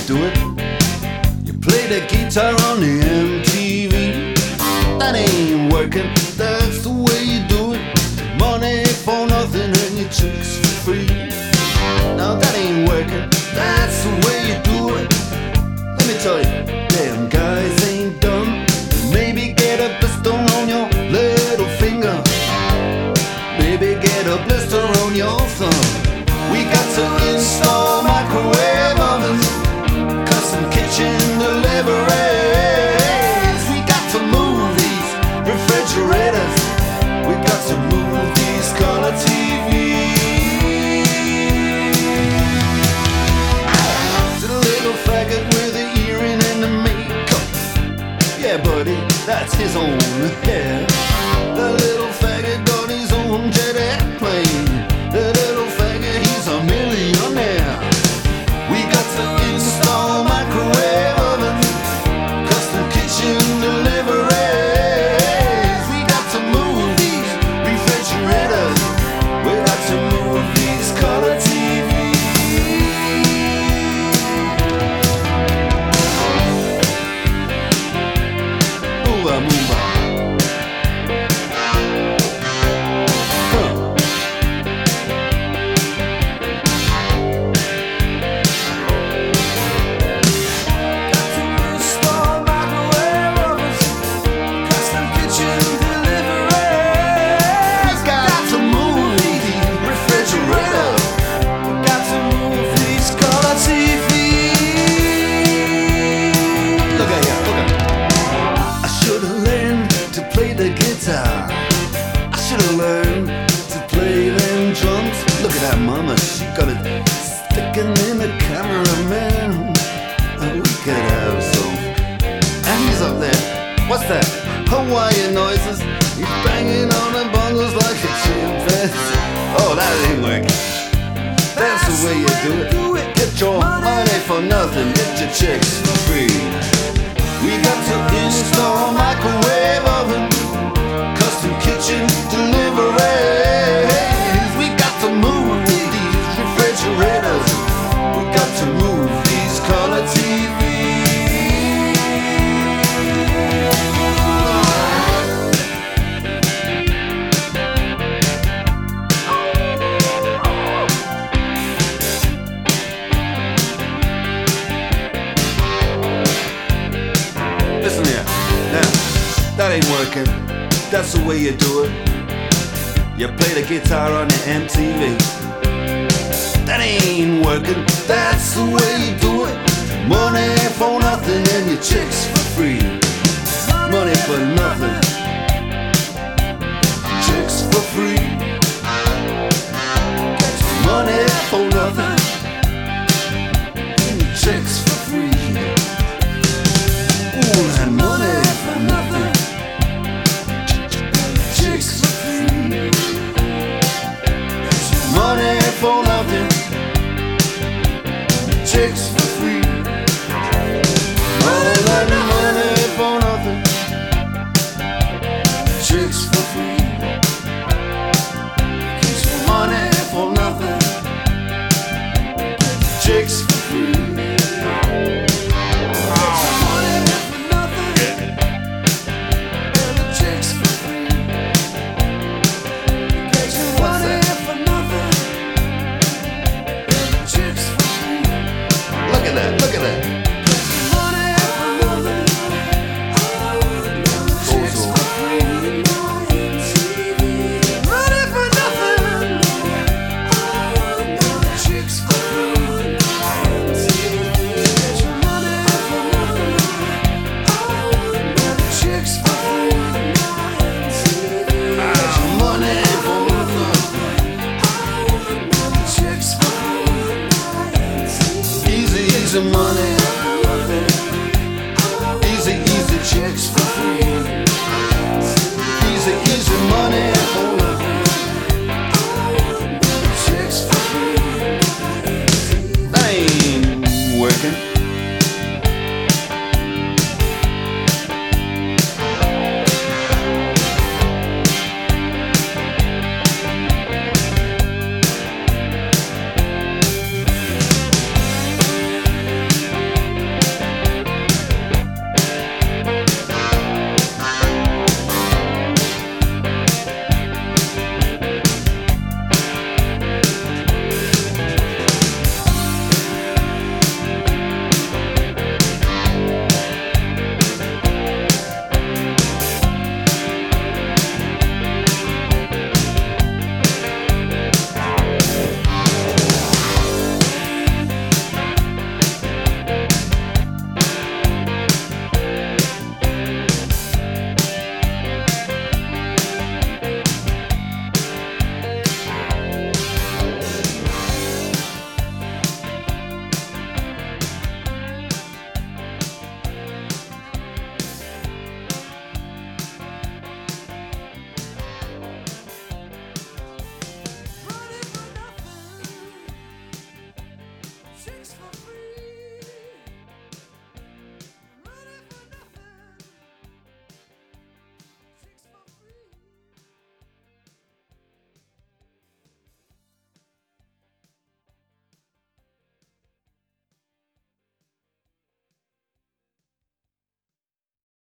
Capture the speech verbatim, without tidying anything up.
do it. You play the guitar on the M T V. That ain't working, that's the way you do it. Money for nothing and your chicks for free. Now that ain't working, that's the way you do it. Let me tell you, damn guys ain't dumb. Maybe get a blister on your little finger. Maybe get a blister on your thumb. We got to install microwave ovens, custom kitchen deliveries. We got to move these refrigerators. We got to move these color T Vs. To the little faggot with the earring and the makeup. Yeah, buddy, that's his own hair. The little faggot got his own jet airplane. The little faggot, he's a millionaire. We got to install microwave oven, custom kitchen deliveries. We got to move these refrigerators. We got to move these color T Vs. Move move the guitar. I should've learned to play them drums. Look at that mama, she got it sticking in the cameraman. Oh, we could have some. And he's up there. What's that? Hawaiian noises. He's banging on the bongos like a chimpanzee. Oh, that ain't working. That's the way you do it. Get your money for nothing. Get your chicks for free. We got to install microwave oven, custom kitchen deliveries. We got to move these refrigerators. We got to move these color T Vs. Listen here, now, that ain't working. That's the way you do it. You play the guitar on the M T V. That ain't working. That's the way you do it. Money for nothing and your chicks for free. Money for nothing, chicks for free. Money for nothing and your chicks for free. Ooh, and money for nothing. Money for nothing, chicks for free. Money, money, money for nothing, chicks for free. Money for nothing, chicks for free. Look at that. Money